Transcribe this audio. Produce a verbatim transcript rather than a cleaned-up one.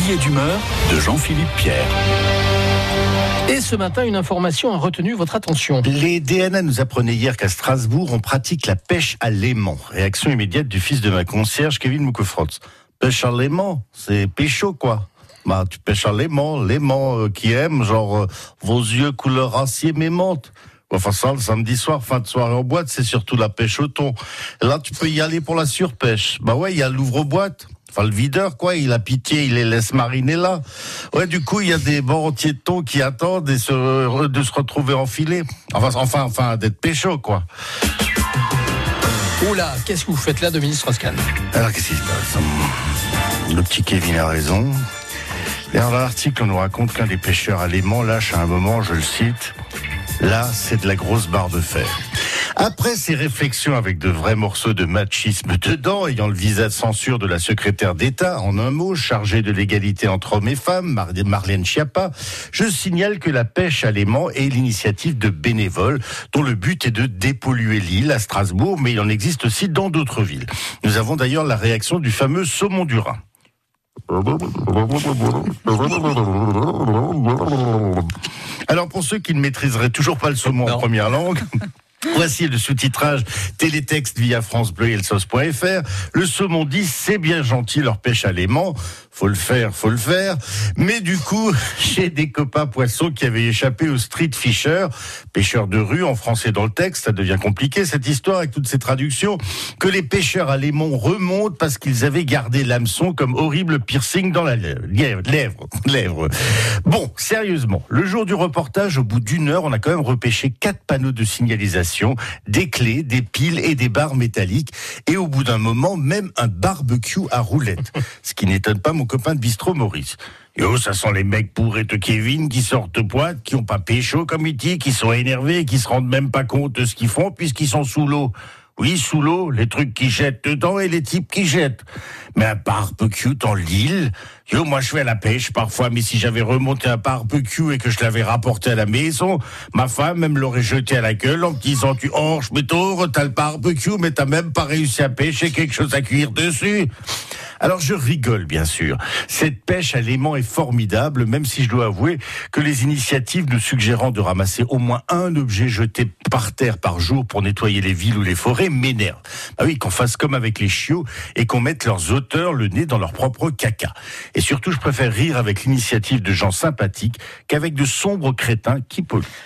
Billet d'humeur de Jean-Philippe Pierre. Et ce matin, une information a retenu votre attention. Les D N A nous apprenaient hier qu'à Strasbourg, on pratique la pêche à l'aimant. Réaction immédiate du fils de ma concierge, Kevin Moukofrotz. Pêche à l'aimant, c'est pécho, quoi. Bah, tu pêches à l'aimant, l'aimant euh, qui aime, genre, euh, vos yeux couleur acier m'aimantent. Enfin, ça, le samedi soir, fin de soirée en boîte, c'est surtout la pêche au thon. Et là, tu peux y aller pour la surpêche. Bah ouais, il y a l'ouvre-boîte. Enfin, le videur, quoi, il a pitié, il les laisse mariner là. Ouais, du coup, il y a des bancs entiers de thon qui attendent et se, de se retrouver enfilés. Enfin, enfin, enfin, d'être pécho, quoi. Oula, qu'est-ce que vous faites là, Dominique Strauss-Kahn ? Alors, qu'est-ce qui se passe ? Le petit Kevin a raison. Et dans l'article, on nous raconte qu'un des pêcheurs à l'aimant lâche à un moment, je le cite, là, c'est de la grosse barre de fer. Après ces réflexions avec de vrais morceaux de machisme dedans, ayant le visa de censure de la secrétaire d'État, en un mot, chargée de l'égalité entre hommes et femmes, Mar- Marlène Schiappa, je signale que la pêche à l'aimant est l'initiative de bénévoles, dont le but est de dépolluer l'île à Strasbourg, mais il en existe aussi dans d'autres villes. Nous avons d'ailleurs la réaction du fameux saumon du Rhin. Alors pour ceux qui ne maîtriseraient toujours pas le saumon non. en première langue, voici le sous-titrage télétexte via francebleu et elsos point fr. Le saumon dit, c'est bien gentil leur pêche à l'aimant, faut le faire, faut le faire. Mais du coup, j'ai des copains poissons qui avaient échappé au street fisher, pêcheurs de rue en français dans le texte, ça devient compliqué cette histoire avec toutes ces traductions, que les pêcheurs à l'aimant remontent parce qu'ils avaient gardé l'hameçon comme horrible piercing dans la lèvre. lèvre, lèvre. Bon, sérieusement, le jour du reportage, au bout d'une heure, on a quand même repêché quatre panneaux de signalisation, des clés, des piles et des barres métalliques, et au bout d'un moment, même un barbecue à roulettes. Ce qui n'étonne pas mon copain de bistrot Maurice. Yo, ça sent les mecs bourrés de Kevin qui sortent de pointe, qui ont pas pécho comme il dit, qui sont énervés et qui se rendent même pas compte de ce qu'ils font puisqu'ils sont sous l'eau. Oui, sous l'eau, les trucs qui jettent dedans et les types qui jettent. Mais un barbecue dans l'île, yo, moi je fais la pêche parfois, mais si j'avais remonté un barbecue et que je l'avais rapporté à la maison, ma femme même l'aurait jeté à la gueule en me disant, tu orges, mais t'as le barbecue, mais t'as même pas réussi à pêcher quelque chose à cuire dessus. Alors je rigole, bien sûr. Cette pêche à l'aimant est formidable, même si je dois avouer que les initiatives nous suggérant de ramasser au moins un objet jeté par terre par jour pour nettoyer les villes ou les forêts m'énervent. Ah oui, qu'on fasse comme avec les chiots et qu'on mette leurs auteurs le nez dans leur propre caca. Et surtout, je préfère rire avec l'initiative de gens sympathiques qu'avec de sombres crétins qui polluent.